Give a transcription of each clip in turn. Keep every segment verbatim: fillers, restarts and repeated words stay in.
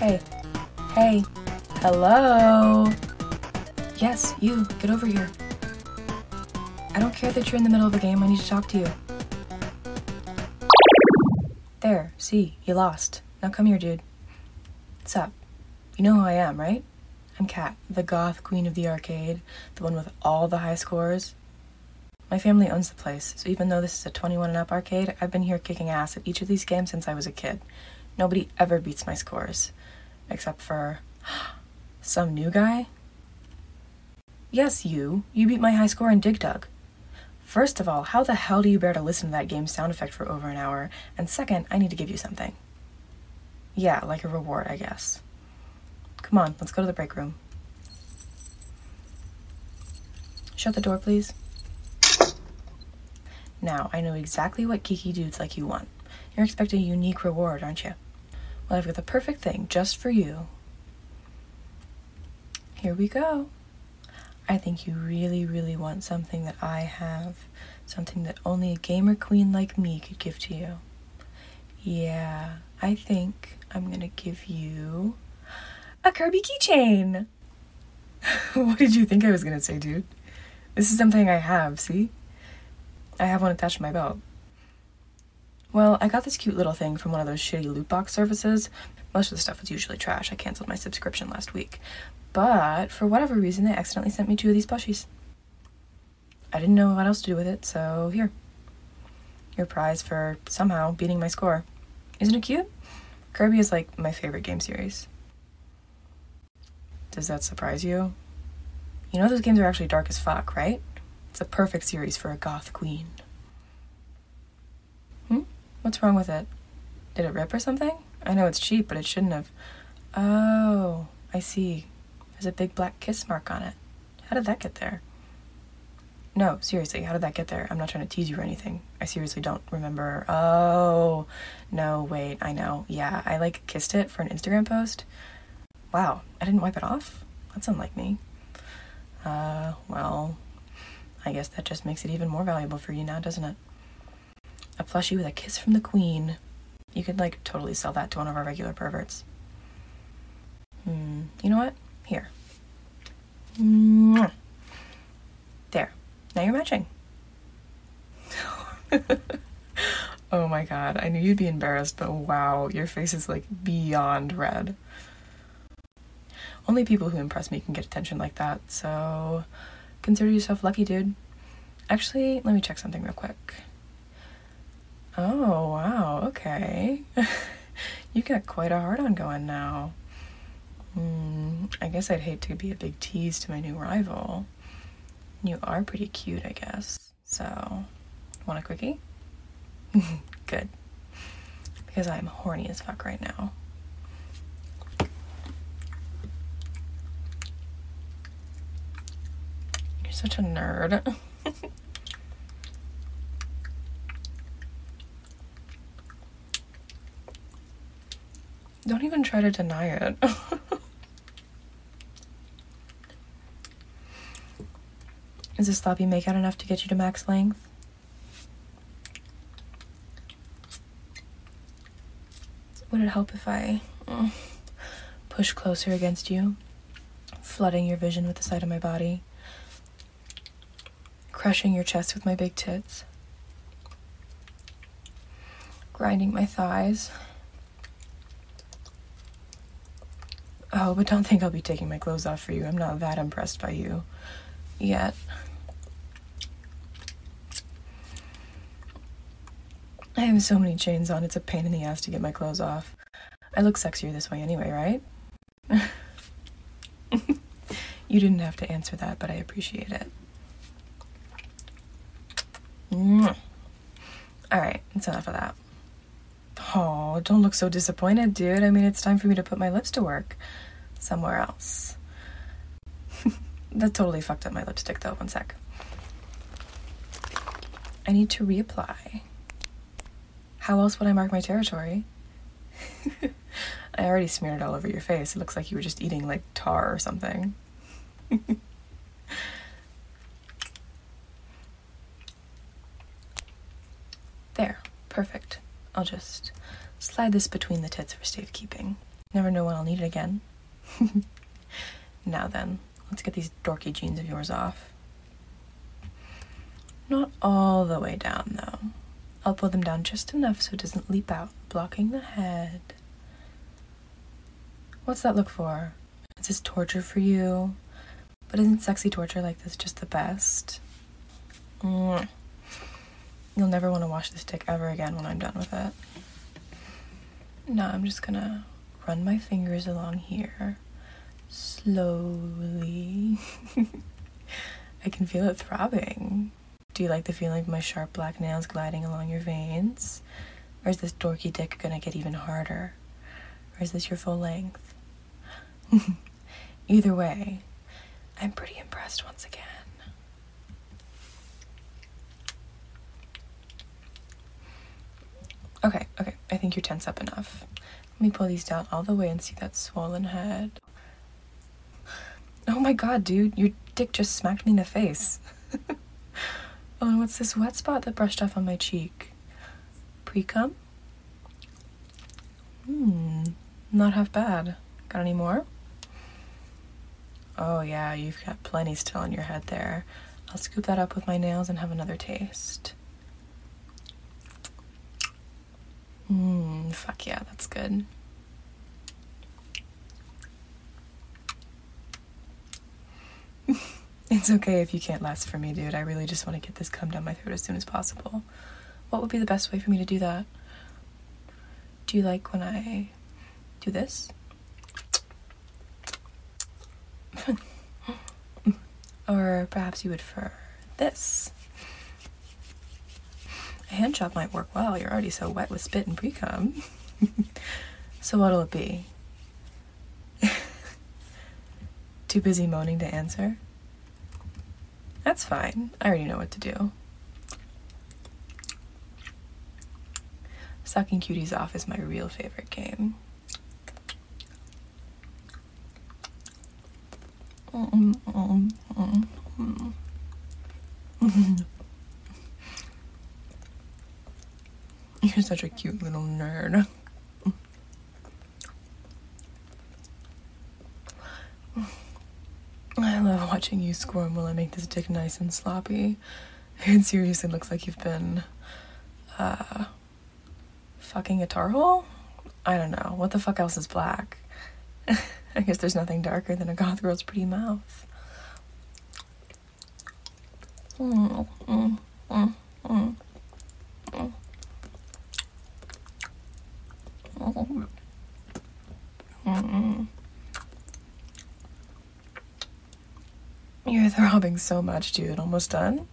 Hey. Hey. Hello? Yes, you. Get over here. I don't care that you're in the middle of a game. I need to talk to you. There. See, you lost. Now come here, dude. What's up? You know who I am, right? I'm Kat, the goth queen of the arcade, the one with all the high scores. My family owns the place, so even though this is a twenty-one and up arcade, I've been here kicking ass at each of these games since I was a kid. Nobody ever beats my scores. Except for... some new guy? Yes, you. You beat my high score in Dig Dug. First of all, how the hell do you bear to listen to that game's sound effect for over an hour? And second, I need to give you something. Yeah, like a reward, I guess. Come on, let's go to the break room. Shut the door, please. Now, I know exactly what geeky dudes like you want. You're expecting a unique reward, aren't you? Well, I've got the perfect thing just for you. Here we go. I think you really, really want something that I have. Something that only a gamer queen like me could give to you. Yeah, I think I'm gonna give you a Kirby keychain. What did you think I was gonna say, dude? This is something I have, see? I have one attached to my belt. Well, I got this cute little thing from one of those shitty loot box services. Most of the stuff was usually trash. I canceled my subscription last week. But for whatever reason, they accidentally sent me two of these plushies. I didn't know what else to do with it, so here. Your prize for somehow beating my score. Isn't it cute? Kirby is like my favorite game series. Does that surprise you? You know those games are actually dark as fuck, right? It's a perfect series for a goth queen. Hmm? What's wrong with it? Did it rip or something? I know it's cheap, but it shouldn't have. Oh, I see. There's a big black kiss mark on it. How did that get there? No, seriously, how did that get there? I'm not trying to tease you or anything. I seriously don't remember. Oh, no, wait, I know. Yeah, I like kissed it for an Instagram post. Wow, I didn't wipe it off? That's unlike me. Uh, well, I guess that just makes it even more valuable for you now, doesn't it? A plushie with a kiss from the queen. You could, like, totally sell that to one of our regular perverts. Hmm, you know what? Here. Mwah. There. Now you're matching. Oh my god, I knew you'd be embarrassed, but wow, your face is, like, beyond red. Only people who impress me can get attention like that, so consider yourself lucky, dude. Actually, let me check something real quick. Oh, wow, okay. You got quite a hard-on going now. Hmm, I guess I'd hate to be a big tease to my new rival. You are pretty cute, I guess. So, want a quickie? Good. Because I'm horny as fuck right now. You're such a nerd. Don't even try to deny it. Is this sloppy makeout enough to get you to max length? Would it help if I mm, push closer against you, flooding your vision with the sight of my body, crushing your chest with my big tits, grinding my thighs? Oh, but don't think I'll be taking my clothes off for you. I'm not that impressed by you yet. I have so many chains on, it's a pain in the ass to get my clothes off. I look sexier this way anyway, right? You didn't have to answer that, but I appreciate it. Mwah. Alright, that's enough of that. Oh, don't look so disappointed, dude. I mean, it's time for me to put my lips to work. Somewhere else. That totally fucked up my lipstick, though. One sec. I need to reapply. How else would I mark my territory? I already smeared it all over your face. It looks like you were just eating, like, tar or something. There. Perfect. I'll just slide this between the tits for safekeeping. Never know when I'll need it again. Now then, let's get these dorky jeans of yours off. Not all the way down, though. I'll pull them down just enough so it doesn't leap out, blocking the head. What's that look for? Is this torture for you? But isn't sexy torture like this just the best? Mm. You'll never want to wash this dick ever again when I'm done with it. Now I'm just gonna run my fingers along here, slowly. I can feel it throbbing. Do you like the feeling of my sharp black nails gliding along your veins? Or is this dorky dick gonna get even harder? Or is this your full length? Either way, I'm pretty impressed once again. Okay, okay, I think you're tense up enough. Let me pull these down all the way and see that swollen head. Oh my god, dude, your dick just smacked me in the face. Oh, and what's this wet spot that brushed off on my cheek? Pre-cum? Hmm, not half bad. Got any more? Oh yeah, you've got plenty still on your head there. I'll scoop that up with my nails and have another taste. Mmm, fuck yeah, that's good. It's okay if you can't last for me, dude. I really just want to get this cum down my throat as soon as possible. What would be the best way for me to do that? Do you like when I do this? Or perhaps you would prefer this? A hand job might work well. You're already so wet with spit and pre-cum. So what'll it be? Too busy moaning to answer? That's fine. I already know what to do. Sucking cuties off is my real favorite game. Mm-mm, mm-mm, mm-mm, mm-mm. You're such a cute little nerd. I love watching you squirm while I make this dick nice and sloppy. It seriously looks like you've been, uh, fucking a tar hole? I don't know. What the fuck else is black? I guess there's nothing darker than a goth girl's pretty mouth. Mm, mm, mm, mm, mm. Mm, mm. You're throbbing so much, dude. Almost done?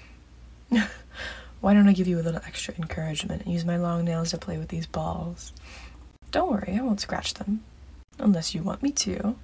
Why don't I give you a little extra encouragement and use my long nails to play with these balls? Don't worry, I won't scratch them. Unless you want me to.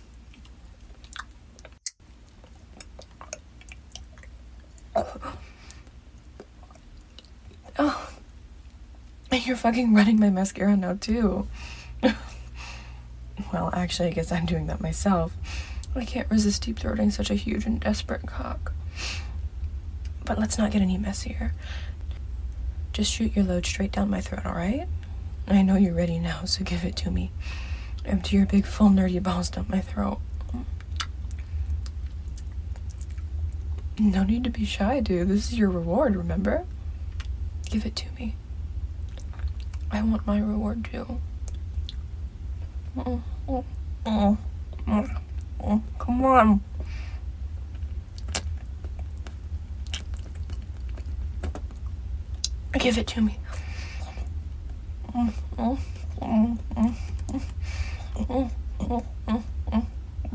Oh. And you're fucking running my mascara now, too. Well, actually, I guess I'm doing that myself. I can't resist deep throating such a huge and desperate cock. But let's not get any messier. Just shoot your load straight down my throat, alright? I know you're ready now, so give it to me. Empty your big, full, nerdy balls down my throat. No need to be shy, dude. This is your reward, remember? Give it to me. I want my reward, too. Mm, mm, mm, mm. Oh, come on. Give it to me. Mm, mm, mm, mm, mm, mm, mm, mm.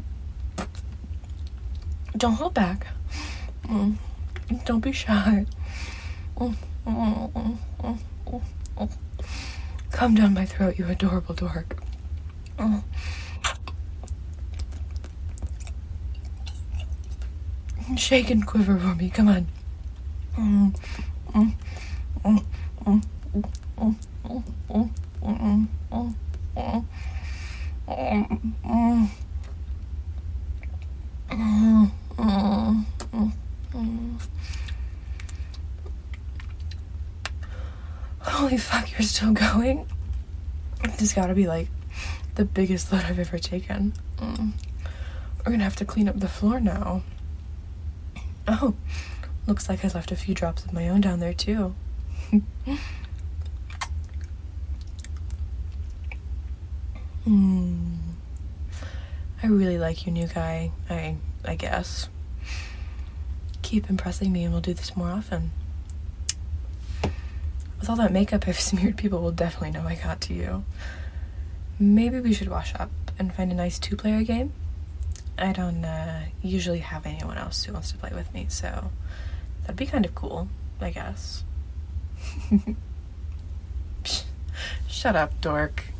Don't hold back. Mm, don't be shy. Mm, mm, mm, mm, mm, mm. Come down my throat, you adorable dork. Mm. Shake and quiver for me, come on. Mm, mm, mm, mm, mm, mm, mm, mm, mm, mm, mm, mm, mm, mm, mm. Holy fuck, you're still going? This gotta be like the biggest load I've ever taken. Mm. We're gonna have to clean up the floor now. Oh, looks like I left a few drops of my own down there too. Hmm. I really like you, new guy. I I guess. Keep impressing me and we'll do this more often. With all that makeup I've smeared, people will definitely know I got to you. Maybe we should wash up and find a nice two-player game? I don't uh, usually have anyone else who wants to play with me, so that'd be kind of cool, I guess. Shut up, dork.